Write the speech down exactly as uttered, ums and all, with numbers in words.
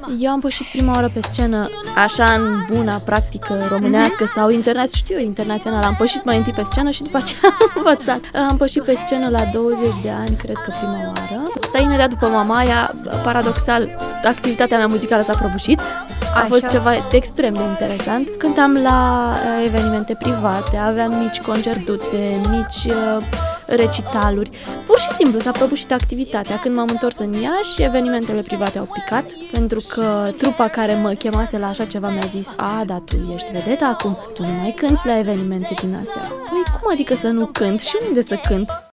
Eu am pășit prima oară pe scenă, așa în buna practică românească mm-hmm. sau internațională, știu eu, internațional. Am pășit mai întâi pe scenă și după aceea am învățat. Am pășit pe scenă la douăzeci de ani, cred că prima oară. Asta imediat după Mamaia, paradoxal, activitatea mea muzicală s-a prăbușit. A fost Așa. ceva extrem de interesant. Cântam la evenimente private, aveam mici concertuțe, mici uh, recitaluri. Pur și simplu s-a prăbușit activitatea. Când m-am întors în Iași, evenimentele private au picat, pentru că trupa care mă chemase la așa ceva mi-a zis: a, dar tu ești vedeta acum, tu nu mai cânti la evenimente din astea. Păi cum adică să nu cânt? Și unde să cânt?